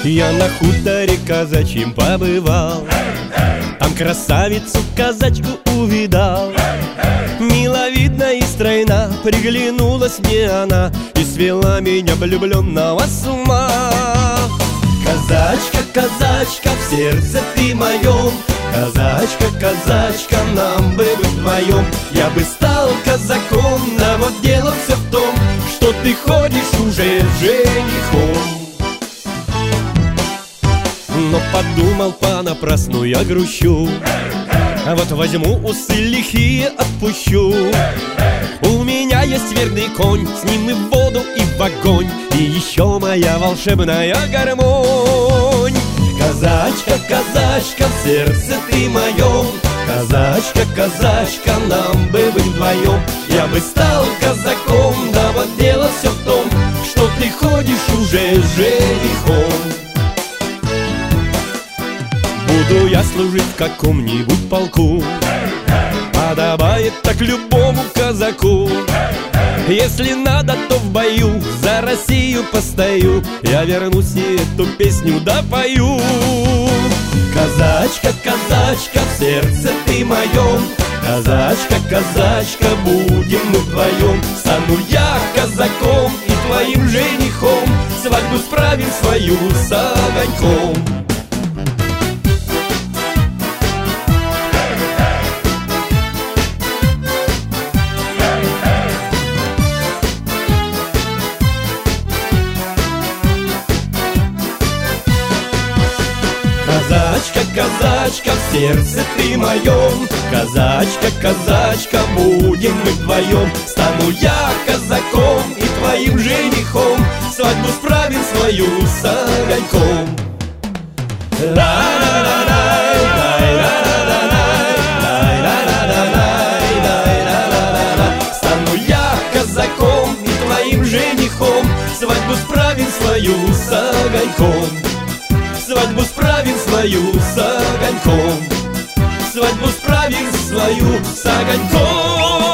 Я на хуторе казачьим побывал, там красавицу казачку увидал. Миловидна и стройна, приглянулась мне она и свела меня влюбленного с ума. Казачка, казачка, в сердце ты моем, казачка, казачка, нам бы быть вдвоем. Я бы стал казаком, да вот дело все в том, что ты ходишь уже женихом. Но подумал понапрасну, я грущу, а вот возьму усы лихие, отпущу. У меня есть верный конь, с ним и в воду, и в огонь, и еще моя волшебная гармонь. Казачка, казачка, в сердце ты моем, казачка, казачка, нам бы быть вдвоем. Я бы стал казаком, да вот дело все в том, что ты ходишь уже женихом. Буду я служить в каком-нибудь полку, подобает так любому казаку. Если надо, то в бою за Россию постою, я вернусь и эту песню допою. Казачка, казачка, в сердце ты моем, казачка, казачка, будем мы вдвоем. Стану я казаком и твоим женихом, свадьбу справим свою с огоньком. Казачка, казачка, в сердце ты моем, казачка, казачка, будем мы вдвоем. Стану я казаком и твоим женихом, свадьбу справим свою с огоньком. Стану я казаком и твоим женихом, свадьбу справим свою с огоньком. Свадьбу справим свою с огоньком, свадьбу справим свою с огоньком.